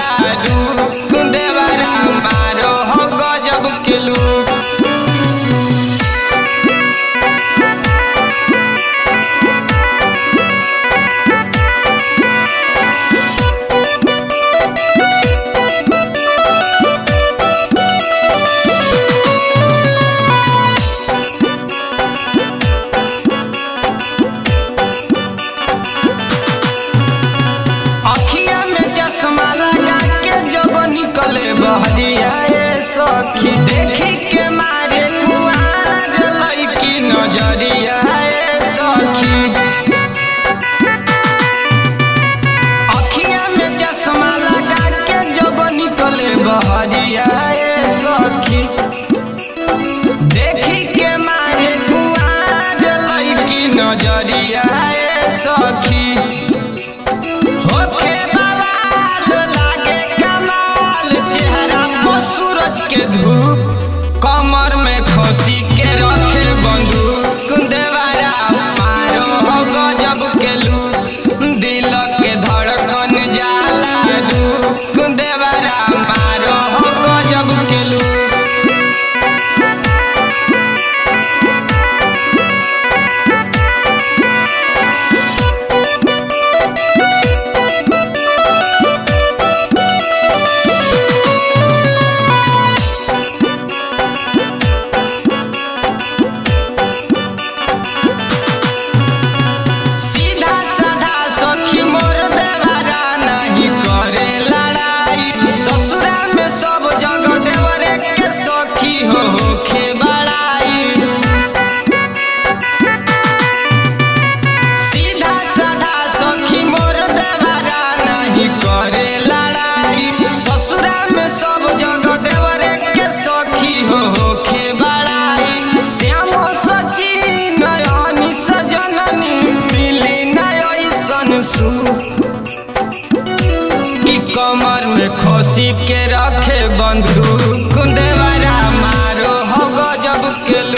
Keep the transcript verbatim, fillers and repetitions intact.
जाला रूप देवरा मारो हो गजब के लूक। बहरिया सखी देखी के मारे कुआर लईकी नजरिया सखी। अखिया में चश्मा लगा के जब निकले बहरिया सखी देखी के मारे कुआर लईकी नजरिया सखी। सूरज के धूप कमर में खोसी के रखे बंदूक देवरा मारो हो गजब के लूक। दिल के धड़कन जाला रूक देवरा मारो हो गजब के लूक। हो होखे बड़ाई सीधा साधा सखी मोर देवरा नहीं करे लड़ाई। ससुरा में सब जगह देवरे के सखी हो होखे बड़ाई। श्याम सची नयनी सजननी मिली नयसन सुख की कमर में खोसी के रखे बंदूक देवरा मारो हो गजब के लूक।